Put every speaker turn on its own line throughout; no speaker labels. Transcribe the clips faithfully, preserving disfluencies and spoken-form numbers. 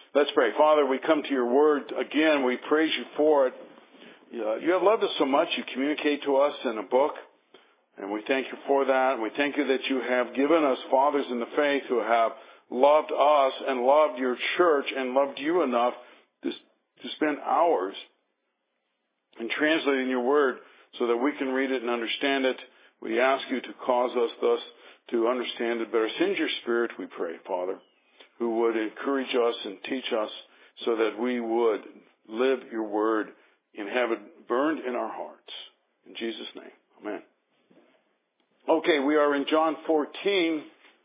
Let's pray. Father, we come to your word again. We praise you for it. You have loved us so much. You communicate to us in a book. And we thank you for that. We thank you that you have given us fathers in the faith who have loved us and loved your church and loved you enough to, to spend hours in translating your word so that we can read it and understand it. We ask you to cause us thus to understand it better. Send your Spirit, we pray, Father, who would encourage us and teach us so that we would live your word and have it burned in our hearts. In Jesus' name, amen. Okay, we are in John fourteen.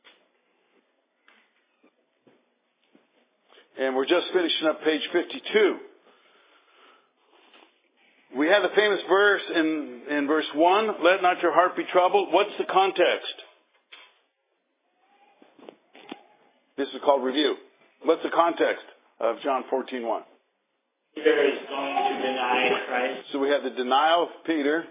And we're just finishing up page fifty-two. We have the famous verse in, in verse one, let not your heart be troubled. What's the context? This is called review. What's the context of John fourteen one?
Peter is going to deny Christ.
So we have the denial of Peter.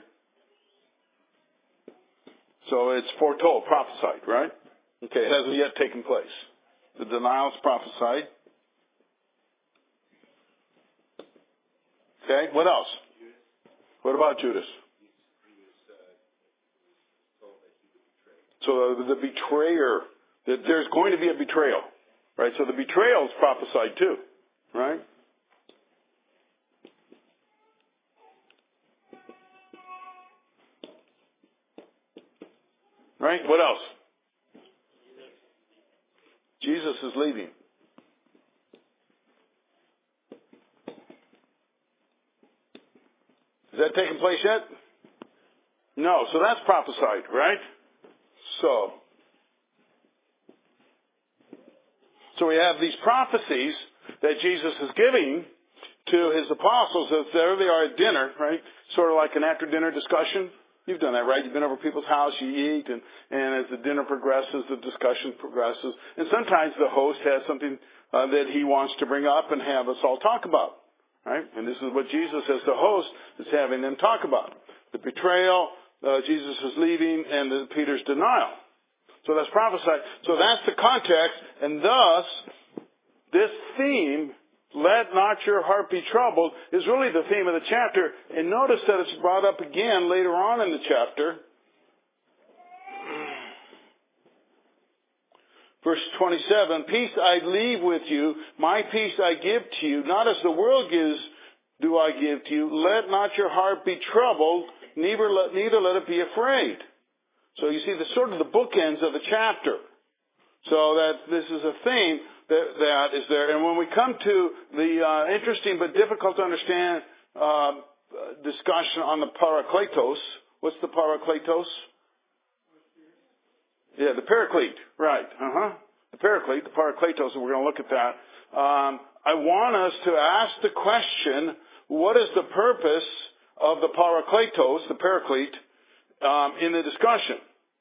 So it's foretold, prophesied, right? Okay, it hasn't yet taken place. The denial is prophesied. Okay, what else? What about Judas? So the, the betrayer, that there's going to be a betrayal, right? So the betrayal is prophesied too, right? Right? What else? Jesus is leaving. Has that taken place yet? No. So that's prophesied, right? So, so we have these prophecies that Jesus is giving to his apostles. As there they are at dinner, right? Sort of like an after-dinner discussion. You've done that, right? You've been over people's house, you eat, and, and as the dinner progresses, the discussion progresses. And sometimes the host has something uh, that he wants to bring up and have us all talk about. Right? And this is what Jesus as the host is having them talk about. The betrayal, uh, Jesus is leaving, and the, Peter's denial. So that's prophesied. So that's the context, and thus, this theme, let not your heart be troubled, is really the theme of the chapter. And notice that it's brought up again later on in the chapter. Verse twenty-seven, peace I leave with you, my peace I give to you, not as the world gives do I give to you. Let not your heart be troubled, neither let, neither let it be afraid. So you see the sort of the bookends of the chapter. So that this is a theme that, that is there. And when we come to the uh, interesting but difficult to understand uh, discussion on the Parakletos, what's the Parakletos? Yeah, the Paraclete, right. Uh-huh. The Paraclete, the Parakletos, and we're going to look at that. Um, I want us to ask the question, what is the purpose of the Parakletos, the Paraclete, um, in the discussion?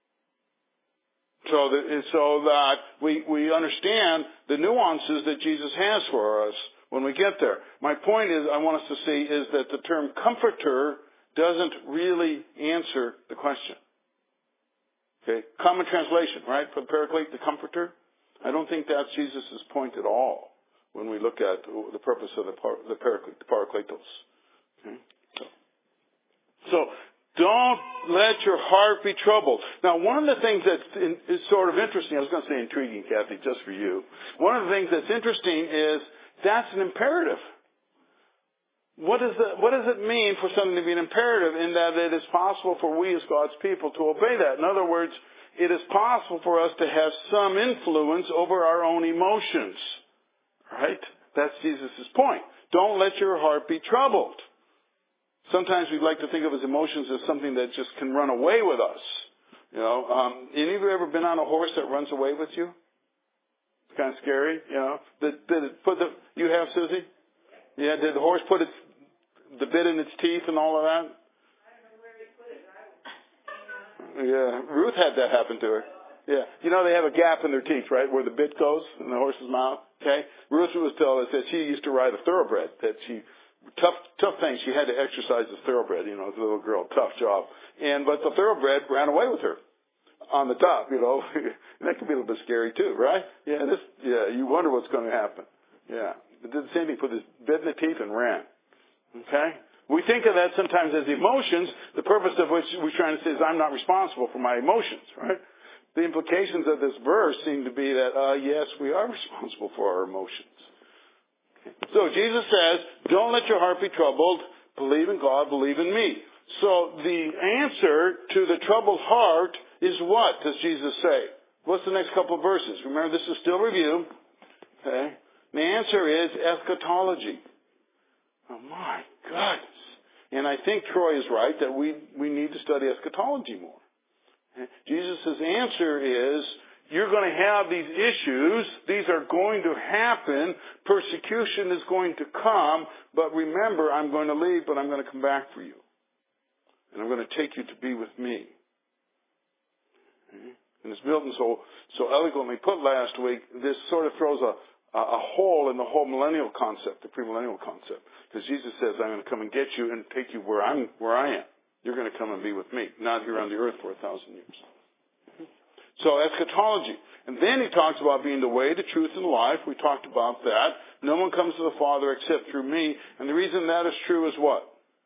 So that, so that we, we understand the nuances that Jesus has for us when we get there. My point is, I want us to see, is that the term comforter doesn't really answer the question. Okay, common translation, right? For the Paraclete, the Comforter. I don't think that's Jesus' point at all when we look at the purpose of the, par- the Paraclete, the Parakletos. Okay? So, so, don't let your heart be troubled. Now, one of the things that is sort of interesting, I was going to say intriguing, Kathy, just for you. One of the things that's interesting is that's an imperative. What, is the, what does it mean for something to be an imperative in that it is possible for we as God's people to obey that? In other words, it is possible for us to have some influence over our own emotions. Right? That's Jesus' point. Don't let your heart be troubled. Sometimes we like to think of as emotions as something that just can run away with us. You know, um, any of you ever been on a horse that runs away with you? It's kind of scary, you know. Did, did it put the, you have, Susie? Yeah, did the horse put its, the bit in its teeth and all of that?
I don't know where he put it. I was,
Yeah, Ruth had that happen to her. Yeah, you know they have a gap in their teeth, right, where the bit goes in the horse's mouth. Okay, Ruth was telling us that she used to ride a thoroughbred. That she tough, tough thing. She had to exercise this thoroughbred. You know, as a little girl, tough job. And but the thoroughbred ran away with her on the top. You know, and that can be a little bit scary too, right? Yeah, this. Yeah, you wonder what's going to happen. Yeah. It did the same thing, put his bit in the teeth and ran. Okay? We think of that sometimes as emotions, the purpose of which we're trying to say is I'm not responsible for my emotions, right? The implications of this verse seem to be that, uh, yes, we are responsible for our emotions. So Jesus says, don't let your heart be troubled. Believe in God, believe in me. So the answer to the troubled heart is what, does Jesus say? What's the next couple of verses? Remember, this is still review. Okay? The answer is eschatology. Oh my goodness. And I think Troy is right that we, we need to study eschatology more. Jesus' answer is, you're going to have these issues. These are going to happen. Persecution is going to come. But remember, I'm going to leave, but I'm going to come back for you. And I'm going to take you to be with me. And as Milton so, so eloquently put last week, this sort of throws a, a hole in the whole millennial concept, the premillennial concept. Because Jesus says, I'm going to come and get you and take you where I'm, where I am. You're going to come and be with me, not here on the earth for a thousand years. So eschatology. And then he talks about being the way, the truth, and the life. We talked about that. No one comes to the Father except through me. And the reason that is true is what?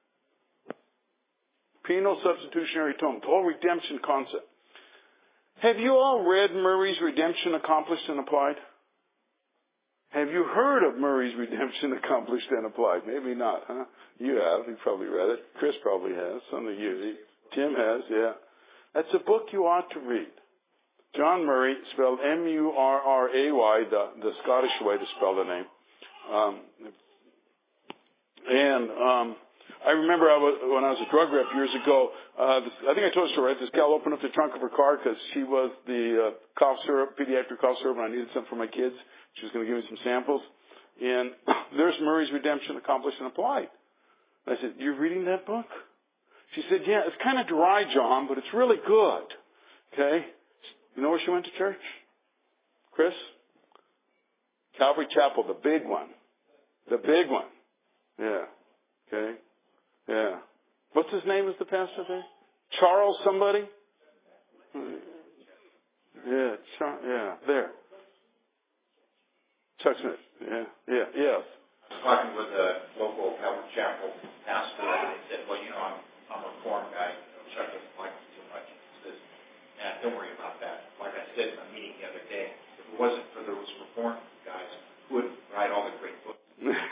Penal substitutionary atonement. The whole redemption concept. Have you all read Murray's Redemption Accomplished and Applied? Have you heard of Murray's Redemption Accomplished and Applied? Maybe not, huh? You have. You probably read it. Chris probably has. Some of you. Tim has, yeah. That's a book you ought to read. John Murray, spelled M U R R A Y, the, the Scottish way to spell the name. Um, and um, I remember I was, when I was a drug rep years ago, uh, this, I think I told the story, right? This gal opened up the trunk of her car because she was the uh, cough syrup, pediatric cough syrup, and I needed some for my kids. She was going to give me some samples. And there's Murray's Redemption Accomplished and Applied. And I said, you're reading that book? She said, yeah, it's kind of dry, John, but it's really good. Okay? You know where she went to church? Chris? Calvary Chapel, the big one. The big one. Yeah. Okay? Yeah. What's his name as the pastor there? Charles somebody? Yeah, Char- yeah, there. Chuck Smith. Yeah, yeah, yes.
I was talking with a local Calvary Chapel pastor, and he said, well, you know, I'm, I'm a reform guy. Chuck doesn't like me too much. He says, nah, don't worry about that. Like I said in a meeting the other day, if it wasn't for those reform guys, who would write all the great books?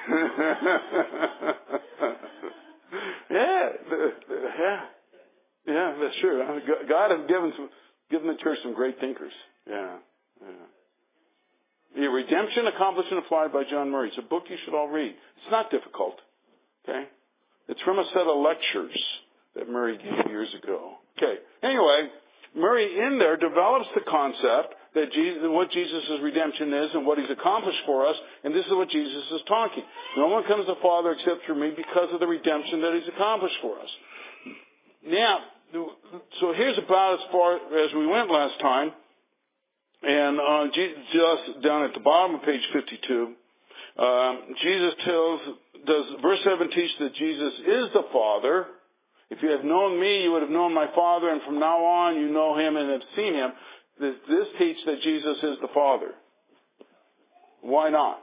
yeah, yeah, yeah, that's true. God has given some, given the church some great thinkers. Yeah, yeah. The Redemption Accomplished and Applied by John Murray. It's a book you should all read. It's not difficult. Okay? It's from a set of lectures that Murray gave years ago. Okay. Anyway, Murray in there develops the concept that Jesus, what Jesus' redemption is and what he's accomplished for us, and this is what Jesus is talking. No one comes to the Father except through me because of the redemption that he's accomplished for us. Now, so here's about as far as we went last time. And uh, just down at the bottom of page fifty-two, um, Jesus tells, does verse seven teach that Jesus is the Father? If you have known me, you would have known my Father, and from now on you know him and have seen him. Does this teach that Jesus is the Father? Why not?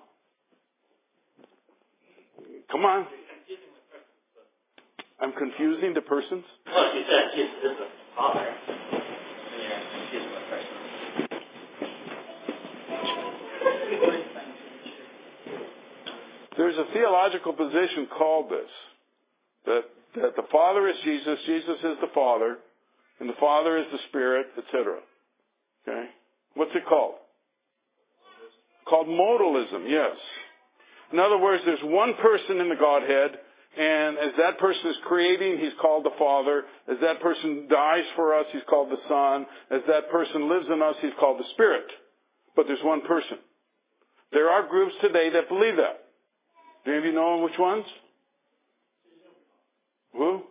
Come on. I'm confusing the persons?
Well, you said Jesus is the Father. Yeah, confusing the persons.
There's a theological position called this, that, that the Father is Jesus, Jesus is the Father, and the Father is the Spirit, et cetera. Okay? What's it called? Called modalism, yes. In other words, there's one person in the Godhead, and as that person is creating, he's called the Father. As that person dies for us, he's called the Son. As that person lives in us, he's called the Spirit. But there's one person. There are groups today that believe that. Do any of you know which ones? Who?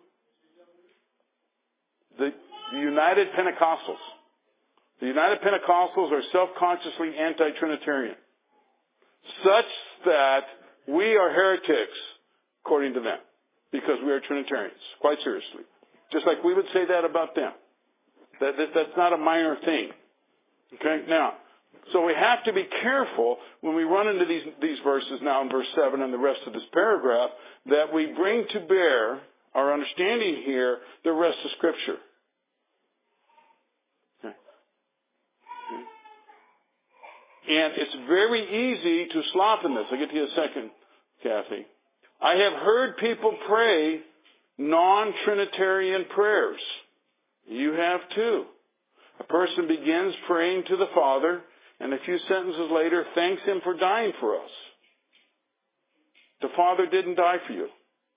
The, the United Pentecostals. The United Pentecostals are self-consciously anti-Trinitarian. Such that we are heretics, according to them. Because we are Trinitarians. Quite seriously. Just like we would say that about them. That, that That's not a minor thing. Okay? Now, So we have to be careful when we run into these, these verses now in verse seven and the rest of this paragraph that we bring to bear our understanding here the rest of Scripture. Okay. And it's very easy to slop in this. I'll get to you in a second, Kathy. I have heard people pray non-Trinitarian prayers. You have too. A person begins praying to the Father, and a few sentences later thanks Him for dying for us. The Father didn't die for you.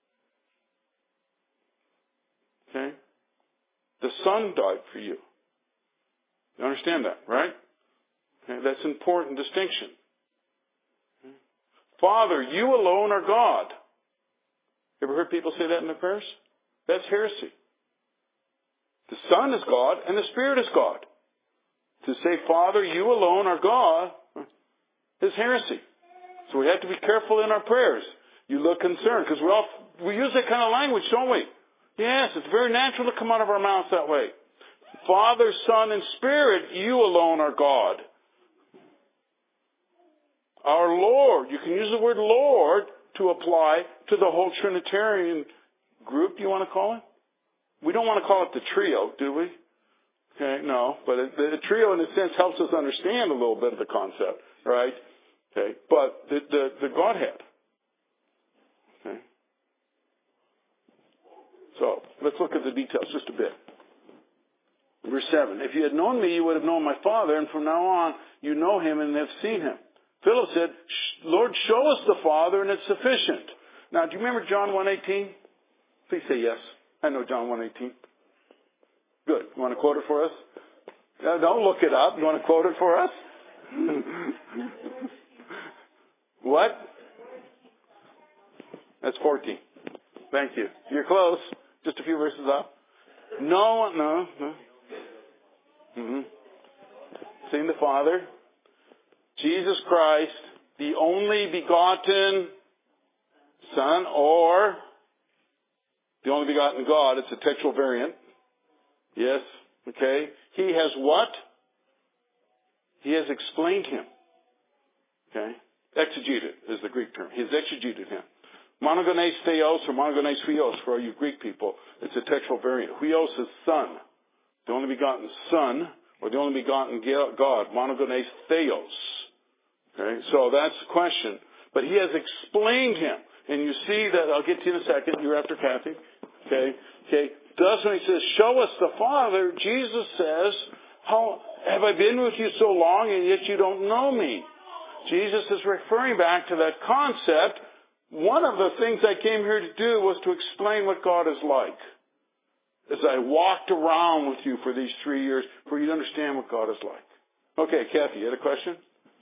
Okay? The Son died for you. You understand that, right? Okay, that's an important distinction. Okay. Father, you alone are God. Ever heard people say that in their prayers? That's heresy. The Son is God and the Spirit is God. To say, Father, you alone are God, is heresy. So we have to be careful in our prayers. You look concerned, because we all we use that kind of language, don't we? Yes, it's very natural to come out of our mouths that way. Father, Son, and Spirit, you alone are God. Our Lord, you can use the word Lord to apply to the whole Trinitarian group, you want to call it? We don't want to call it the trio, do we? Okay, no, but it, the trio in a sense helps us understand a little bit of the concept, right? Okay, but the, the, the Godhead. Okay. So, let's look at the details just a bit. Verse seven, if you had known me, you would have known my Father, and from now on, you know Him and have seen Him. Philip said, Lord, show us the Father, and it's sufficient. Now, do you remember John one eighteen? Please say yes. I know John one eighteen. Good. You want to quote it for us? Uh, don't look it up. You want to quote it for us? What? That's fourteen. Thank you. You're close. Just a few verses up. No, no, no. Mm-hmm. Seeing the Father. Jesus Christ, the only begotten Son, or the only begotten God. It's a textual variant. Yes. Okay. He has what? He has explained Him. Okay. Exegeted is the Greek term. He has exegeted Him. Monogenes theos or monogenes huios for all you Greek people. It's a textual variant. Huios is Son. The only begotten Son, or the only begotten God. Monogenes theos. Okay. So that's the question. But He has explained Him. And you see that, I'll get to you in a second. You're after Kathy. Okay. Okay. Thus when He says, show us the Father, Jesus says, how have I been with you so long and yet you don't know me? Jesus is referring back to that concept. One of the things I came here to do was to explain what God is like. As I walked around with you for these three years, for you to understand what God is like. Okay, Kathy, you had a question?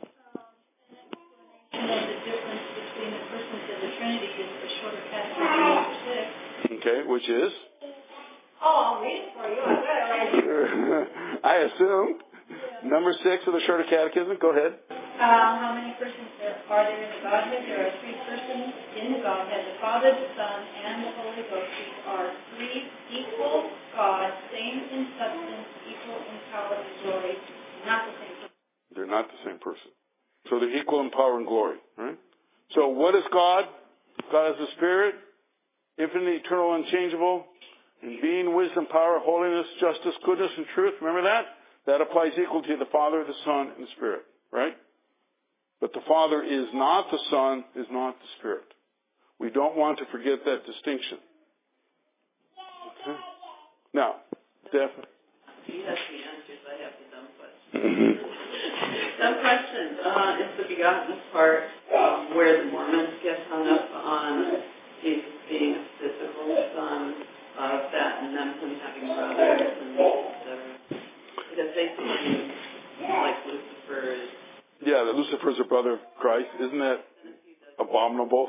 Um, and the difference between the persons of the Trinity is the shorter catechism number six.
Okay, which is?
Oh, I'll read it for you. I got it right here.
I assume. Yeah. Number six of the Shorter Catechism. Go ahead.
Um, how many persons there are there in the Godhead? There are three persons in the Godhead. The Father, the Son, and the Holy Ghost. These are three equal God, same in substance, equal in power and glory. Not the same person.
They're not the same person. So they're equal in power and glory. Right? So what is God? God is a spirit, infinite, eternal, unchangeable. In being, wisdom, power, holiness, justice, goodness, and truth. Remember that? That applies equally to the Father, the Son, and the Spirit. Right? But the Father is not the Son, is not the Spirit. We don't want to forget that distinction. Okay? Now, Steph.
You have the answers. I have the dumb questions. Dumb questions. Uh, it's the begotten part um, where the Mormons get hung up on Jesus being a physical son. Of that, and then him having brothers, and et cetera. Because they believe, like Lucifer is.
Yeah, that Lucifer is a brother of Christ. Isn't that abominable?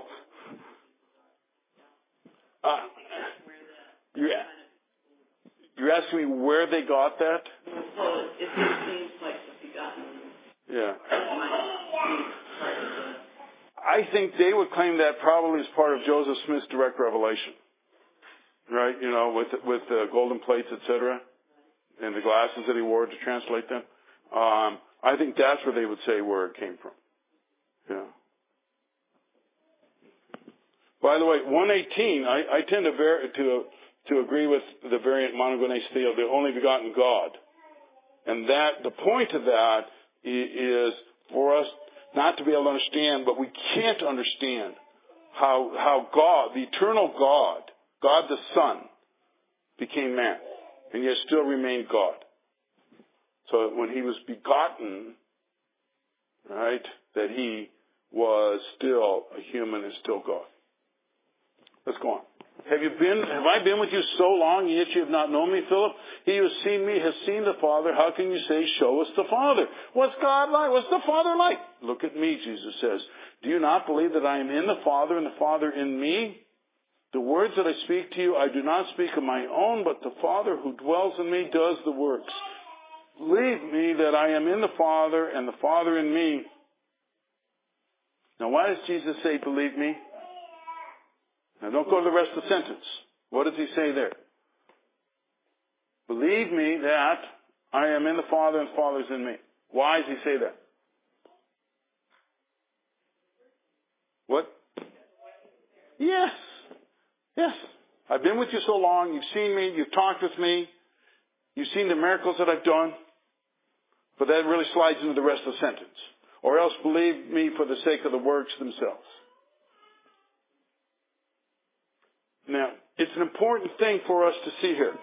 Uh, you're, you're asking me where they got that?
Well, it, it just seems like the begotten.
Yeah.
Might be part of the.
I think they would claim that probably as part of Joseph Smith's direct revelation. Right, you know, with with the golden plates, et cetera, and the glasses that he wore to translate them. Um, I think that's where they would say where it came from. Yeah. By the way, one eighteen, I, I tend to, ver- to to agree with the variant monogenes theo, the only begotten God. And that, the point of that is for us not to be able to understand, but we can't understand how, how God, the eternal God, God the Son, became man, and yet still remained God. So when he was begotten, right, that he was still a human and still God. Let's go on. Have you been, have I been with you so long, and yet you have not known me, Philip? He who has seen me has seen the Father. How can you say, show us the Father? What's God like? What's the Father like? Look at me, Jesus says. Do you not believe that I am in the Father and the Father in me? The words that I speak to you, I do not speak of my own, but the Father who dwells in me does the works. Believe me that I am in the Father and the Father in me. Now, why does Jesus say, believe me? Now, don't go to the rest of the sentence. What does he say there? Believe me that I am in the Father and the Father is in me. Why does he say that? What? Yes. Yes. I've been with you so long. You've seen me. You've talked with me. You've seen the miracles that I've done. But that really slides into the rest of the sentence. Or else believe me for the sake of the works themselves. Now, it's an important thing for us to see here.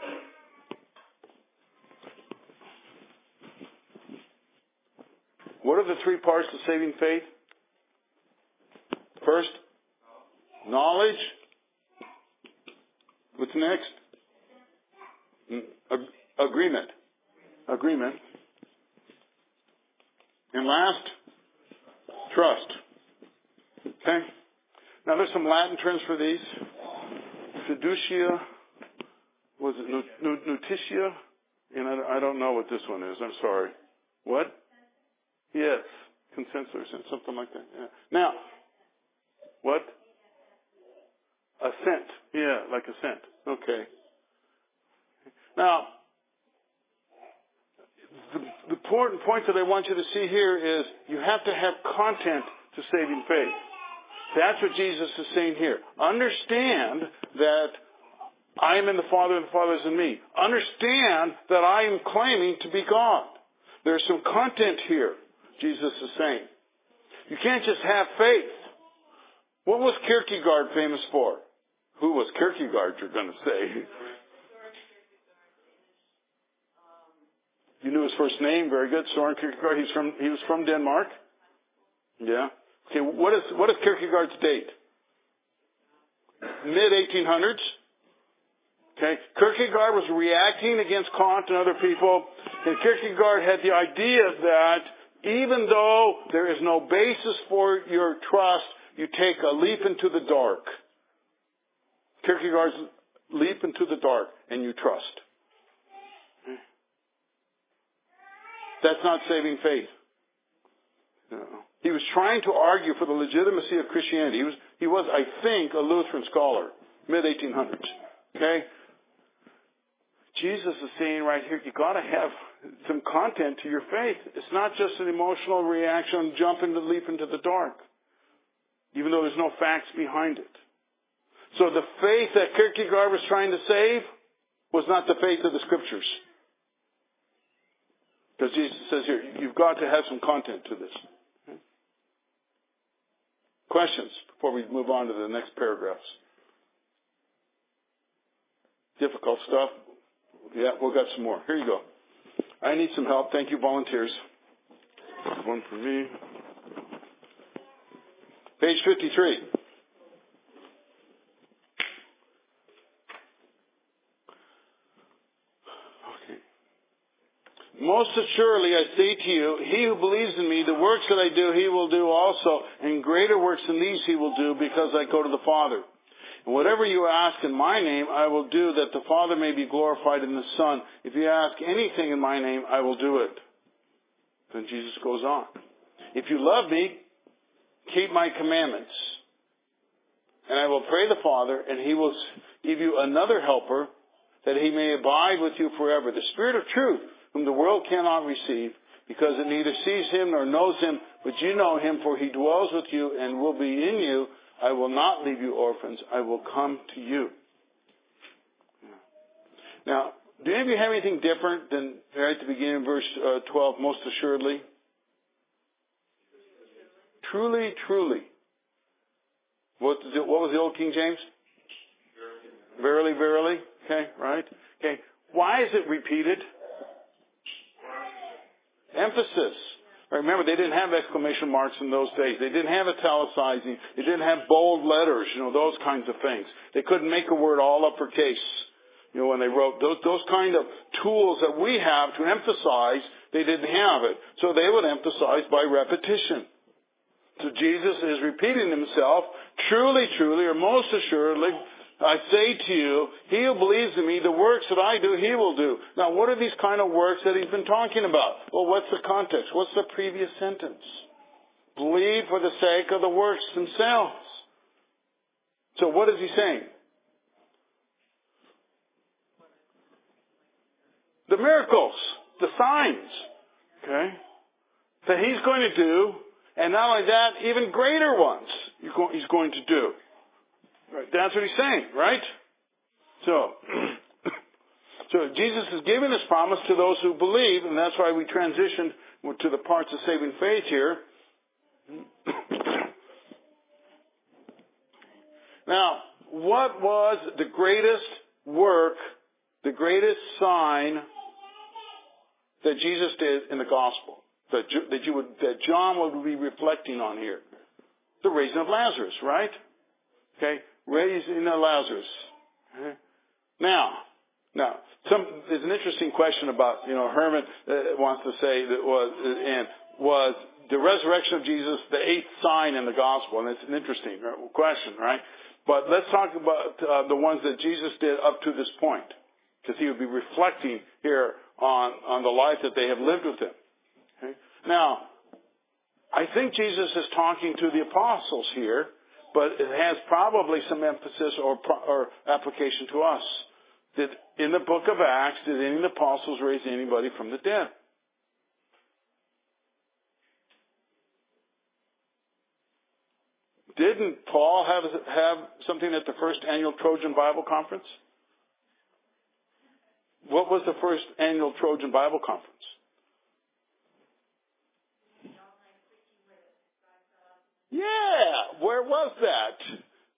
What are the three parts of saving faith? First, knowledge. What's next? Ag- agreement. Agreement. And last, trust. Okay? Now there's some Latin terms for these. Fiducia, was it Notitia? And I, I don't know what this one is. I'm sorry. What? Yes. Consensus or something like that. Yeah. Now, what? Assent. Yeah, like assent. Okay. Now, the, the important point that I want you to see here is you have to have content to saving faith. That's what Jesus is saying here. Understand that I am in the Father and the Father is in me. Understand that I am claiming to be God. There's some content here, Jesus is saying. You can't just have faith. What was Kierkegaard famous for? Who was Kierkegaard, you're going to say? You knew his first name. Very good. Soren Kierkegaard. He's from, he was from Denmark. Yeah. Okay, what is, what is Kierkegaard's date? mid eighteen hundreds. Okay, Kierkegaard was reacting against Kant and other people, and Kierkegaard had the idea that even though there is no basis for your trust, you take a leap into the dark. Kierkegaard's leap into the dark, and you trust. That's not saving faith. No. He was trying to argue for the legitimacy of Christianity. He was, he was, I think, a Lutheran scholar, mid eighteen hundreds. Okay? Jesus is saying right here, you got to have some content to your faith. It's not just an emotional reaction, jump into, leap into the dark, even though there's no facts behind it. So the faith that Kierkegaard was trying to save was not the faith of the Scriptures. Because Jesus says here, you've got to have some content to this. Okay? Questions before we move on to the next paragraphs? Difficult stuff? Yeah, we've got some more. Here you go. I need some help. Thank you, volunteers. One for me. Page fifty-three. Most assuredly, I say to you, he who believes in me, the works that I do, he will do also, and greater works than these he will do, because I go to the Father. And whatever you ask in my name, I will do, that the Father may be glorified in the Son. If you ask anything in my name, I will do it. Then Jesus goes on. If you love me, keep my commandments. And I will pray the Father, and he will give you another helper, that he may abide with you forever. The Spirit of truth, whom the world cannot receive, because it neither sees him nor knows him, but you know him, for he dwells with you and will be in you. I will not leave you orphans. I will come to you. Now, do any of you have anything different than right at the beginning of verse uh, twelve, most assuredly? Truly, truly. What, what was the old King James? Verily, verily. Okay, right? Okay. Why is it repeated? Emphasis. Remember, they didn't have exclamation marks in those days. They didn't have italicizing. They didn't have bold letters, you know, those kinds of things. They couldn't make a word all uppercase, you know, when they wrote. Those, those kind of tools that we have to emphasize, they didn't have it. So they would emphasize by repetition. So Jesus is repeating himself, truly, truly, or most assuredly, I say to you, he who believes in me, the works that I do, he will do. Now, what are these kind of works that he's been talking about? Well, what's the context? What's the previous sentence? Believe for the sake of the works themselves. So what is he saying? The miracles, the signs, okay, that he's going to do, and not only that, even greater ones he's going to do. Right. That's what he's saying, right? So, so Jesus is giving this promise to those who believe, and that's why we transitioned to the parts of saving faith here. Now, what was the greatest work, the greatest sign that Jesus did in the gospel, that, that, you would, that John would be reflecting on here? The raising of Lazarus, right? Okay, raising of Lazarus. Okay. Now, now, some, there's an interesting question about, you know, Herman uh, wants to say that was, and was the resurrection of Jesus the eighth sign in the gospel? And it's an interesting question, right? But let's talk about uh, the ones that Jesus did up to this point, because he would be reflecting here on, on the life that they have lived with him. Okay. Now, I think Jesus is talking to the apostles here, but it has probably some emphasis or, or application to us. That in the book of Acts, did any of the apostles raise anybody from the dead? Didn't Paul have, have something at the first annual Trojan Bible Conference? What was the first annual Trojan Bible Conference? Yeah, where was that?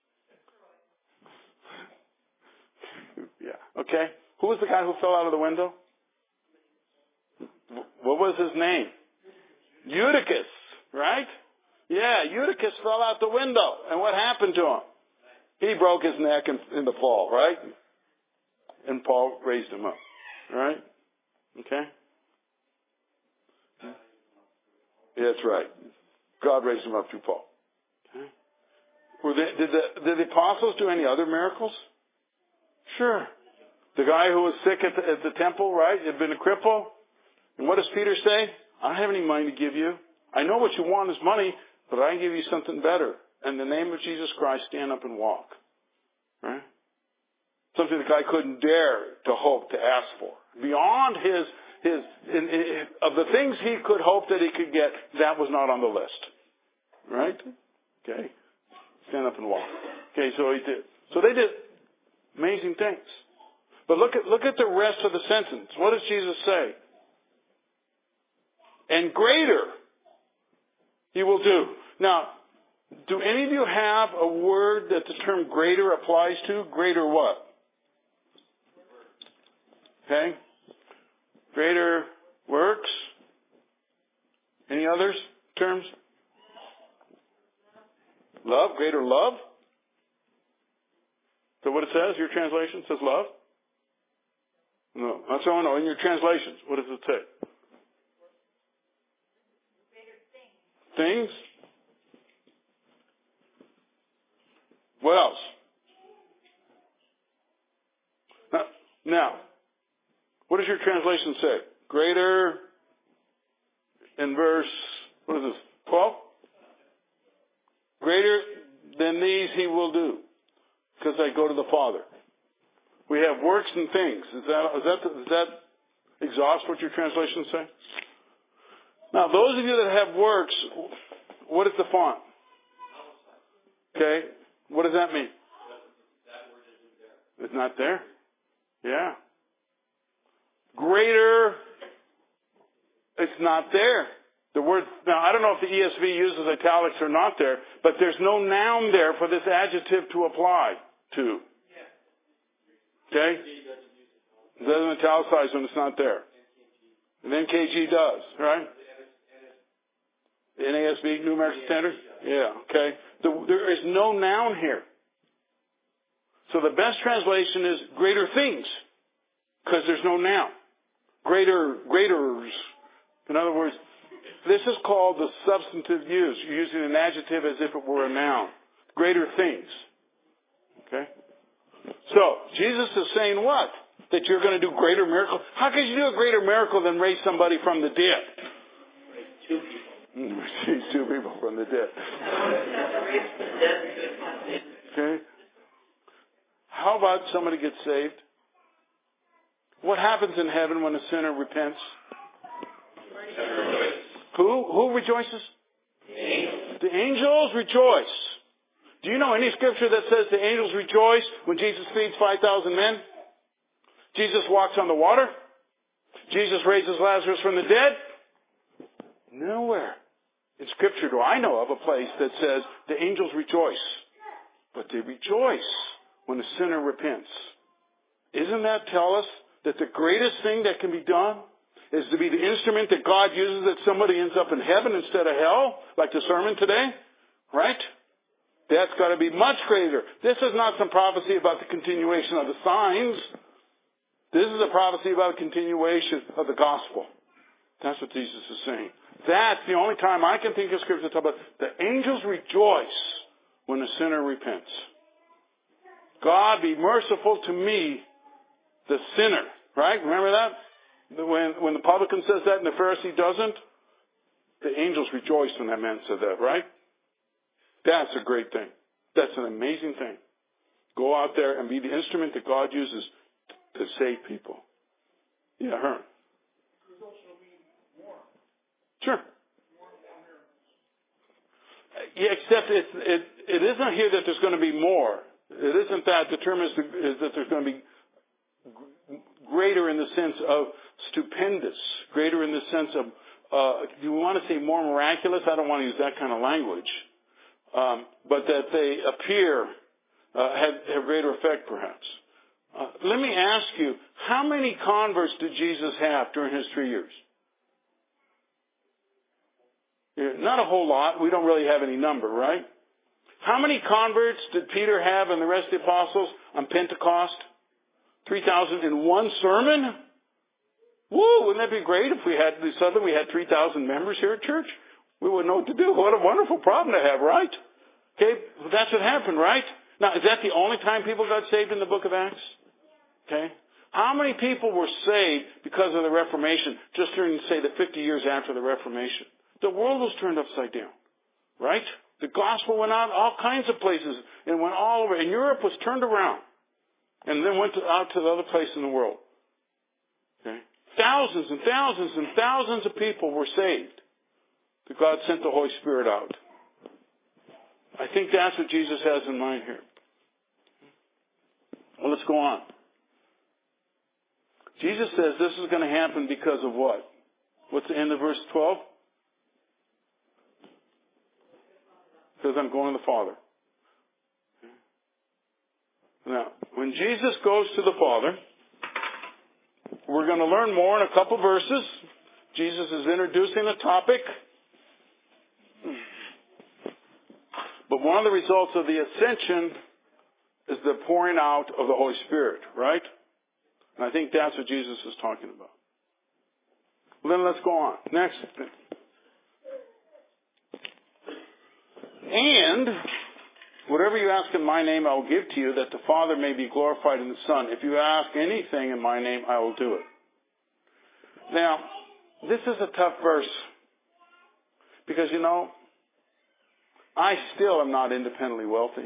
Yeah, okay. Who was the guy who fell out of the window? What was his name? Eutychus, right? Yeah, Eutychus fell out the window. And what happened to him? He broke his neck in, in the fall, right? And Paul raised him up, right? Okay? Yeah, that's right. God raised him up through Paul. Okay. Were they, did, the, did the apostles do any other miracles? Sure. The guy who was sick at the, at the temple, right, had been a cripple. And what does Peter say? I don't have any money to give you. I know what you want is money, but I can give you something better. In the name of Jesus Christ, stand up and walk. Right? Something the guy couldn't dare to hope to ask for. Beyond his His, in, in, of the things he could hope that he could get, that was not on the list. Right? Okay. Stand up and walk. Okay, so he did. So they did amazing things. But look at, look at the rest of the sentence. What does Jesus say? And greater he will do. Now, do any of you have a word that the term greater applies to? Greater what? Okay. Greater works. Any others terms? Love. Greater love. So what it says? Your translation says love? No. That's all I know. In your translations, what does it say? Things. What else? Now, now what does your translation say? Greater in verse, what is this, twelve? Greater than these he will do, because I go to the Father. We have works and things. Is that, is that, does that exhaust what your translations say? Now, those of you that have works, what is the font? Okay. What does that mean? It's not there. Yeah. Greater. It's not there. The word, now I don't know if the E S V uses italics or not there, but there's no noun there for this adjective to apply to. Okay? It doesn't italicize when it's not there. And N K G does, right? N A S B, New American Standard? Yeah, okay. The, there is no noun here. So the best translation is greater things, because there's no noun. Greater, greaters. In other words, this is called the substantive use. You're using an adjective as if it were a noun. Greater things. Okay? So, Jesus is saying what? That you're going to do greater miracles? How could you do a greater miracle than raise somebody from the dead?
Raise two people.
Raise two people from the dead. Okay? How about somebody gets saved? What happens in heaven when a sinner repents? Who? Who rejoices?
The angels.
The angels rejoice. Do you know any scripture that says the angels rejoice when Jesus feeds five thousand men? Jesus walks on the water? Jesus raises Lazarus from the dead? Nowhere in scripture do I know of a place that says the angels rejoice. But they rejoice when a sinner repents. Isn't that tell us that the greatest thing that can be done is to be the instrument that God uses that somebody ends up in heaven instead of hell, like the sermon today? Right? That's got to be much greater. This is not some prophecy about the continuation of the signs. This is a prophecy about a continuation of the gospel. That's what Jesus is saying. That's the only time I can think of scripture to talk about the angels rejoice when a sinner repents. God be merciful to me, the sinner. Right? Remember that? When, when the publican says that and the Pharisee doesn't, the angels rejoice when that man said that, right? That's a great thing. That's an amazing thing. Go out there and be the instrument that God uses to save people. Yeah, Herm. Sure. Yeah, except it's, it, it isn't here that there's going to be more. It isn't that. The term is, is that there's going to be greater in the sense of stupendous, greater in the sense of, uh, do you want to say more miraculous? I don't want to use that kind of language. Um, but that they appear, uh, have, have greater effect perhaps. Uh, let me ask you, how many converts did Jesus have during his three years? Yeah, not a whole lot. We don't really have any number, right? How many converts did Peter have and the rest of the apostles on Pentecost? three thousand in one sermon? Woo, wouldn't that be great if we had, suddenly we had three thousand members here at church? We wouldn't know what to do. What a wonderful problem to have, right? Okay, that's what happened, right? Now, is that the only time people got saved in the book of Acts? Okay. How many people were saved because of the Reformation just during, say, the fifty years after the Reformation? The world was turned upside down, right? The gospel went out all kinds of places and went all over. And Europe was turned around and then went to, out to the other place in the world. Okay. Thousands and thousands and thousands of people were saved. That God sent the Holy Spirit out. I think that's what Jesus has in mind here. Well, let's go on. Jesus says this is going to happen because of what? What's the end of verse twelve? Because I'm going to the Father. Now, when Jesus goes to the Father, we're going to learn more in a couple verses. Jesus is introducing a topic. But one of the results of the ascension is the pouring out of the Holy Spirit, right? And I think that's what Jesus is talking about. Well, then let's go on. Next. And whatever you ask in my name, I will give to you, that the Father may be glorified in the Son. If you ask anything in my name, I will do it. Now, this is a tough verse. Because, you know, I still am not independently wealthy.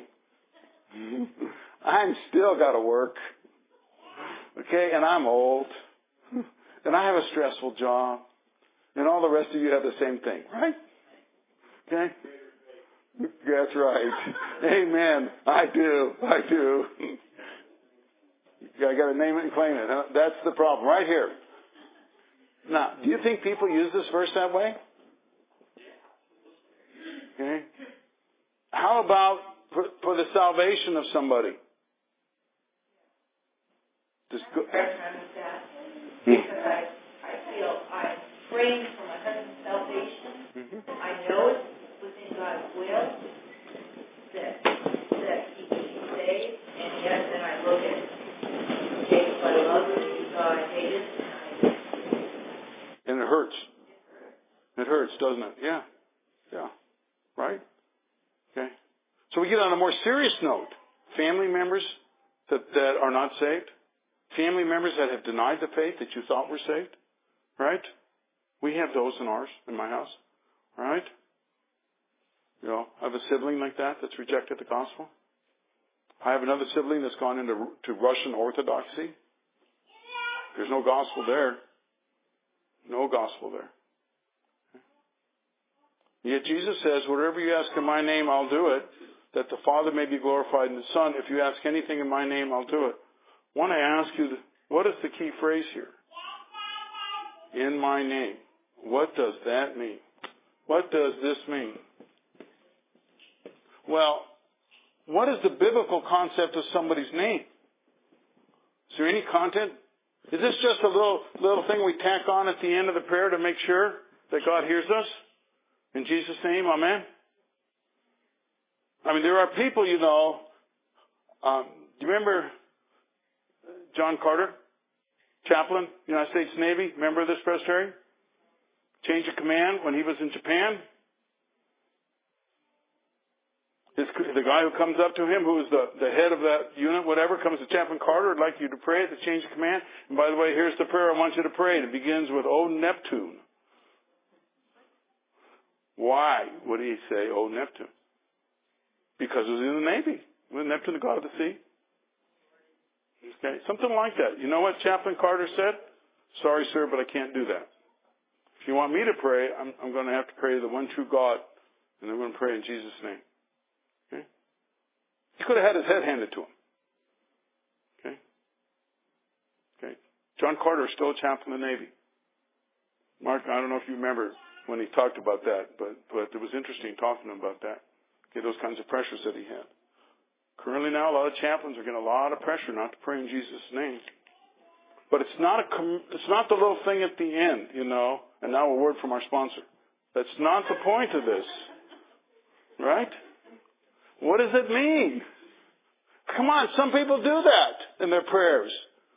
I'm still got to work. Okay, and I'm old. And I have a stressful job. And all the rest of you have the same thing, right? Okay? That's right. Amen. I do. I do. I got to name it and claim it. Huh? That's the problem right here. Now, do you think people use this verse that way? Okay. How about for, for the salvation of somebody? Just go.
Because I, I feel I'm praying for my husband's salvation. Mm-hmm. I know it's within God's will that that he be saved, and yet then I look at Jacob, I love him, Esau, I hate him,
and it hurts. It hurts, doesn't it? Yeah. Yeah. Right? Okay. So we get on a more serious note. Family members that, that are not saved. Family members that have denied the faith that you thought were saved. Right? We have those in ours, in my house. Right? You know, I have a sibling like that that's rejected the gospel. I have another sibling that's gone into to Russian Orthodoxy. There's no gospel there. No gospel there. Yet Jesus says, whatever you ask in my name, I'll do it, that the Father may be glorified in the Son. If you ask anything in my name, I'll do it. I want to ask you, what is the key phrase here? In my name. What does that mean? What does this mean? Well, what is the biblical concept of somebody's name? Is there any content? Is this just a little little thing we tack on at the end of the prayer to make sure that God hears us? In Jesus' name, amen? I mean, there are people, you know, um, do you remember John Carter, chaplain, United States Navy, member of this presbytery? Change of command when he was in Japan. His, the guy who comes up to him, who is the, the head of that unit, whatever, comes to Chaplain Carter, I'd like you to pray at the change of command. And by the way, here's the prayer I want you to pray. And it begins with, O Neptune. Why would he say, O Neptune? Because it was in the Navy. Was Neptune the god of the sea? Okay, something like that. You know what Chaplain Carter said? Sorry, sir, but I can't do that. If you want me to pray, I'm, I'm going to have to pray to the one true God, and I'm going to pray in Jesus' name. Okay? He could have had his head handed to him. Okay? Okay. John Carter is still a chaplain in the Navy. Mark, I don't know if you remember when he talked about that, but, but it was interesting talking to him about that. Okay, those kinds of pressures that he had. Currently now, a lot of chaplains are getting a lot of pressure not to pray in Jesus' name. But it's not a, it's not the little thing at the end, you know. And now a word from our sponsor. That's not the point of this. Right? What does it mean? Come on, some people do that in their prayers.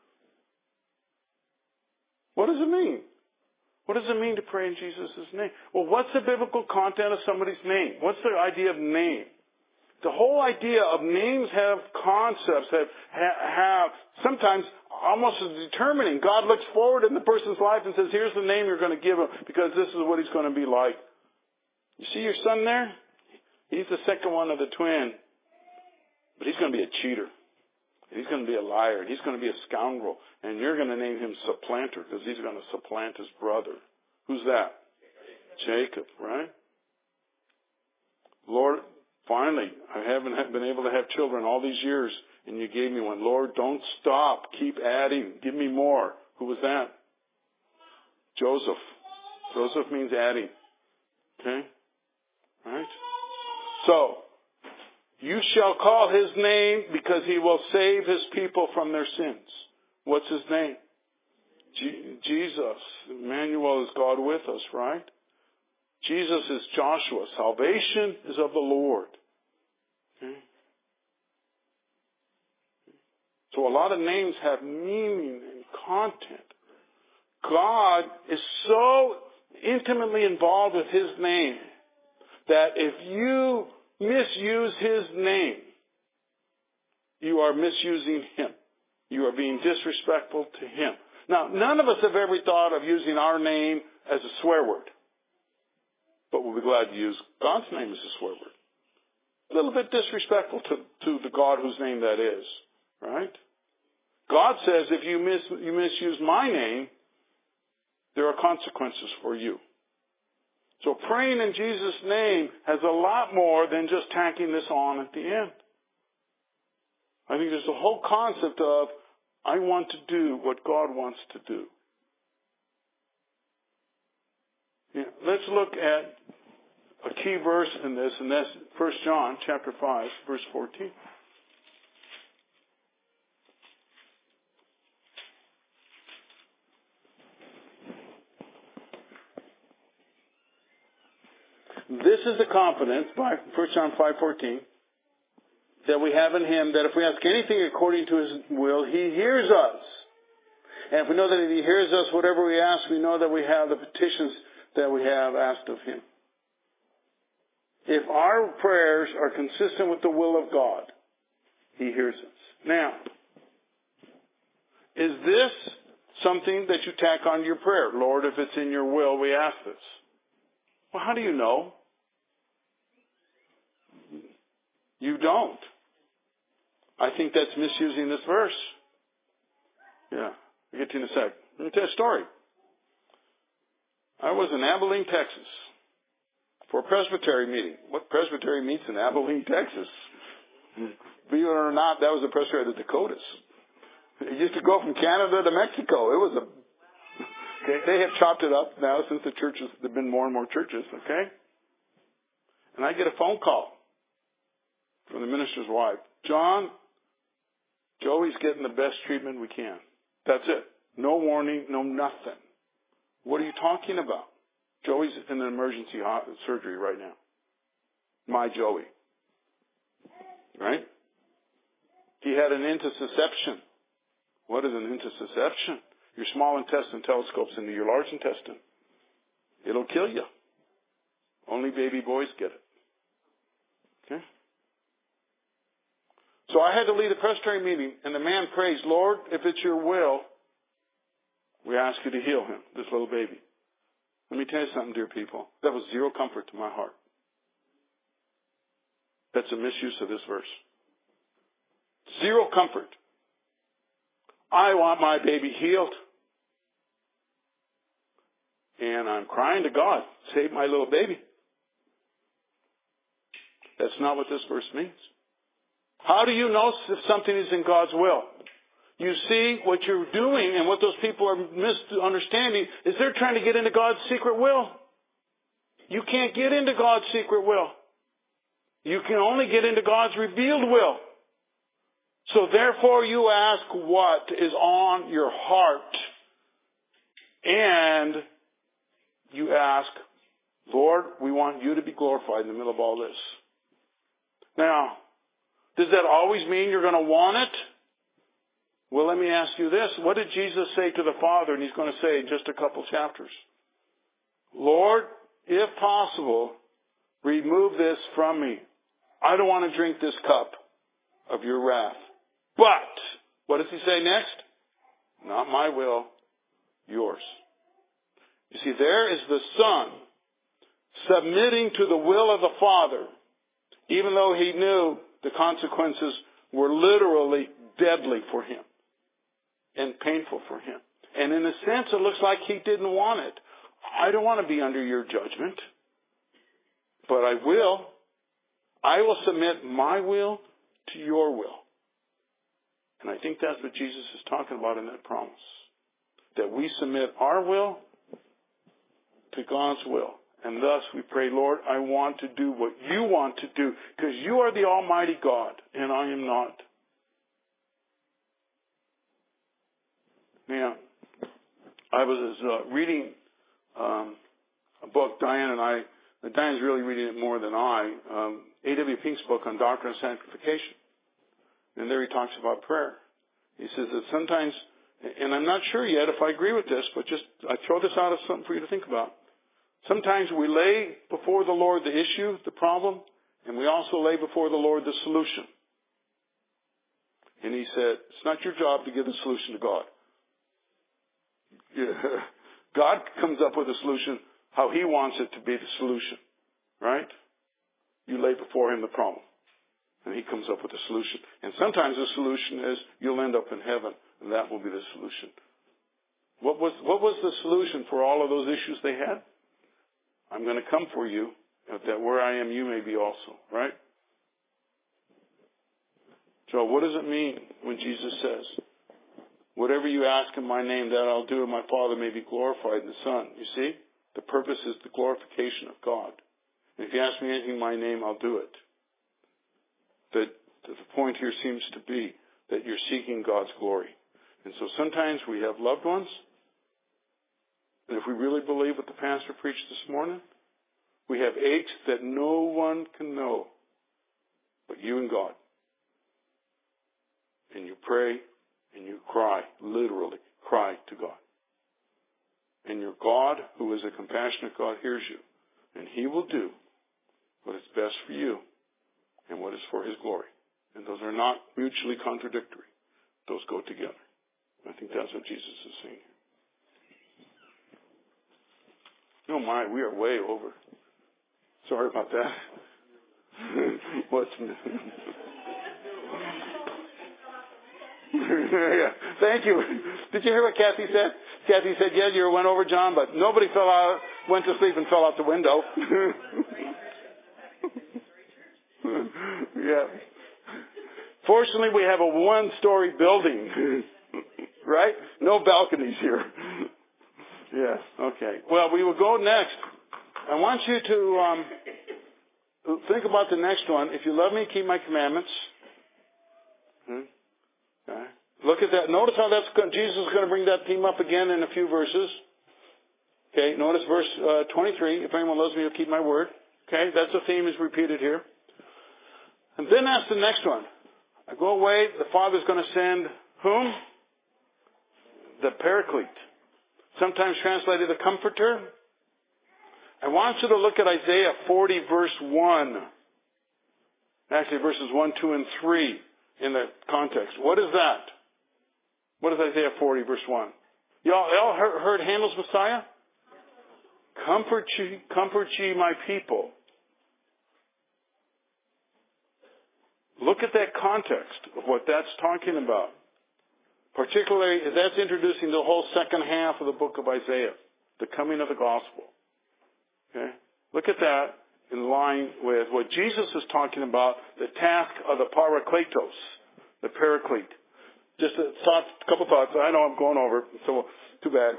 What does it mean? What does it mean to pray in Jesus' name? Well, what's the biblical content of somebody's name? What's the idea of name? The whole idea of names have concepts, have, have sometimes almost a determining. God looks forward in the person's life and says, here's the name you're going to give him because this is what he's going to be like. You see your son there? He's the second one of the twin. But he's going to be a cheater. He's going to be a liar. He's going to be a scoundrel. And you're going to name him Supplanter because he's going to supplant his brother. Who's that? Jacob, right? Lord, finally, I haven't been able to have children all these years, and you gave me one. Lord, don't stop. Keep adding. Give me more. Who was that? Joseph. Joseph means adding. Okay? Right? So, you shall call his name because he will save his people from their sins. What's his name? Je- Jesus. Emmanuel is God with us, right? Jesus is Joshua. Salvation is of the Lord. Okay? So a lot of names have meaning and content. God is so intimately involved with his name that if you misuse his name, you are misusing him. You are being disrespectful to him. Now, none of us have ever thought of using our name as a swear word. But we'll be glad to use God's name as a swear word. A little bit disrespectful to, to the God whose name that is. Right? God says if you, mis, you misuse my name, there are consequences for you. So praying in Jesus' name has a lot more than just tacking this on at the end. I think there's a whole concept of, I want to do what God wants to do. Yeah, let's look at a key verse in this, and that's First John chapter five, verse fourteen. This is the confidence, by First John five fourteen, that we have in Him, that if we ask anything according to His will, He hears us. And if we know that He hears us, whatever we ask, we know that we have the petitions that we have asked of Him. If our prayers are consistent with the will of God, He hears us. Now, is this something that you tack onto your prayer? Lord, if it's in your will, we ask this. Well, how do you know? You don't. I think that's misusing this verse. Yeah, I'll get to you in a sec. Let me tell you a story. I was in Abilene, Texas, for a presbytery meeting. What presbytery meets in Abilene, Texas? Believe it or not, that was the presbytery of the Dakotas. It used to go from Canada to Mexico. It was a... Okay, they have chopped it up now since the churches, there have been more and more churches, okay? And I get a phone call from the minister's wife. John, Joey's getting the best treatment we can. That's it. No warning, no nothing. What are you talking about? Joey's in an emergency surgery right now. My Joey. Right? He had an intussusception. What is an intussusception? Your small intestine telescopes into your large intestine. It'll kill you. Only baby boys get it. Okay? So I had to lead a presbytery meeting, and the man prays, Lord, if it's your will, we ask you to heal him, this little baby. Let me tell you something, dear people. That was zero comfort to my heart. That's a misuse of this verse. Zero comfort. I want my baby healed. And I'm crying to God, save my little baby. That's not what this verse means. How do you know if something is in God's will? You see, what you're doing and what those people are misunderstanding is they're trying to get into God's secret will. You can't get into God's secret will. You can only get into God's revealed will. So therefore you ask what is on your heart. And you ask, Lord, we want you to be glorified in the middle of all this. Now, does that always mean you're going to want it? Well, let me ask you this. What did Jesus say to the Father? And He's going to say in just a couple chapters. Lord, if possible, remove this from me. I don't want to drink this cup of your wrath. But, what does He say next? Not my will, yours. You see, there is the Son submitting to the will of the Father, even though He knew the consequences were literally deadly for Him and painful for Him. And in a sense, it looks like He didn't want it. I don't want to be under your judgment, but I will. I will submit my will to your will. And I think that's what Jesus is talking about in that promise. That we submit our will to God's will. And thus we pray, Lord, I want to do what you want to do, because you are the Almighty God, and I am not. Now, I was uh, reading um, a book, Diane and I, Diane's really reading it more than I, um, A W Pink's book on Doctrine of Sanctification. And there he talks about prayer. He says that sometimes, and I'm not sure yet if I agree with this, but just I throw this out as something for you to think about. Sometimes we lay before the Lord the issue, the problem, and we also lay before the Lord the solution. And he said, it's not your job to give the solution to God. Yeah. God comes up with a solution how He wants it to be the solution. Right? You lay before Him the problem. And He comes up with a solution. And sometimes the solution is you'll end up in heaven, and that will be the solution. What was, what was the solution for all of those issues they had?
I'm going to come for you, that where I am, you may be also. Right? So what does it mean when Jesus says, whatever you ask in my name, that I'll do, and my Father may be glorified in the Son? You see? The purpose is the glorification of God. And if you ask me anything in my name, I'll do it. That the point here seems to be that you're seeking God's glory. And so sometimes we have loved ones, and if we really believe what the pastor preached this morning, we have aches that no one can know but you and God. And you pray and you cry, literally cry to God. And your God, who is a compassionate God, hears you. And He will do what is best for you and what is for His glory. And those are not mutually contradictory. Those go together. I think that's what Jesus is saying here. Oh my, we are way over. Sorry about that. What's yeah. Thank you. Did you hear what Kathy said? Kathy said, yeah, you went over, John, but nobody fell out, went to sleep and fell out the window. Yeah. Fortunately, we have a one-story building, right? No balconies here. Yeah, okay. Well, we will go next. I want you to um, think about the next one. If you love me, keep my commandments. Hmm? Okay. Look at that. Notice how that's going. Jesus is going to bring that theme up again in a few verses. Okay, notice verse uh, twenty-three. If anyone loves me, he'll keep my word. Okay, that's the theme is repeated here. And then that's the next one. I go away, the Father's going to send whom? The Paraclete. Sometimes translated the Comforter. I want you to look at Isaiah forty, verse one. Actually, verses one, two, and three in the context. What is that? What is Isaiah forty, verse one? Y'all, y'all heard, heard Handel's Messiah? Comfort ye, comfort ye my people. Look at that context of what that's talking about. Particularly, that's introducing the whole second half of the book of Isaiah, the coming of the gospel. Okay? Look at that in line with what Jesus is talking about, the task of the Parakletos, the Paraclete. Just a thought, a couple thoughts. I know I'm going over, so too bad.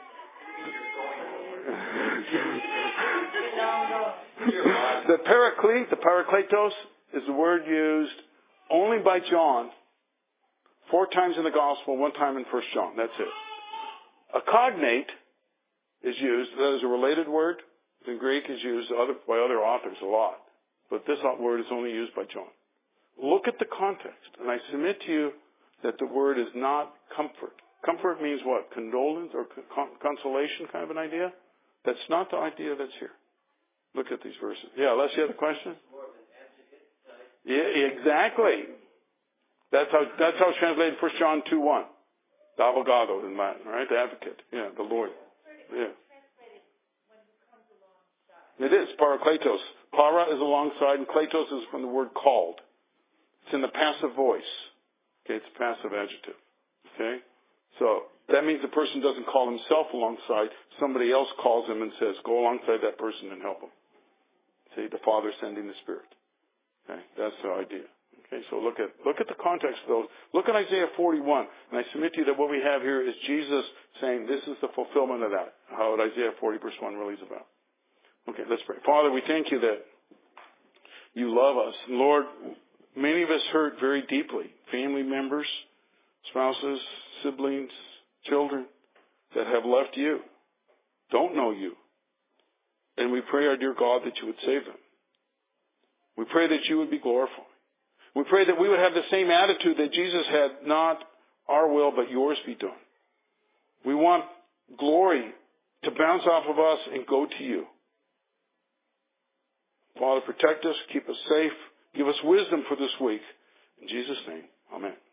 The Paraclete, the Parakletos, is the word used only by John four times in the Gospel, one time in First John. That's it. A cognate is used. That is a related word. In Greek is used other, by other authors a lot. But this word is only used by John. Look at the context. And I submit to you that the word is not comfort. Comfort means what? Condolence or con- consolation kind of an idea? That's not the idea that's here. Look at these verses. Yeah, Les, you have a question? Yeah, exactly. That's how that's how it's translated First John two one. The Avogado in Latin, right? The advocate. Yeah, the Lord. Yeah. It is, Parakletos. Para is alongside, and kletos is from the word called. It's in the passive voice. Okay, it's a passive adjective. Okay? So, that means the person doesn't call himself alongside. Somebody else calls him and says, go alongside that person and help him. See, the Father sending the Spirit. Okay, that's the idea. Okay, so look at look at the context of those. Look at Isaiah forty-one, and I submit to you that what we have here is Jesus saying this is the fulfillment of that, how Isaiah forty verse one really is about. Okay, let's pray. Father, we thank you that you love us. Lord, many of us hurt very deeply. Family members, spouses, siblings, children that have left you, don't know you. And we pray, our dear God, that you would save them. We pray that you would be glorified. We pray that we would have the same attitude that Jesus had, not our will, but yours be done. We want glory to bounce off of us and go to you. Father, protect us, keep us safe, give us wisdom for this week. In Jesus' name, amen.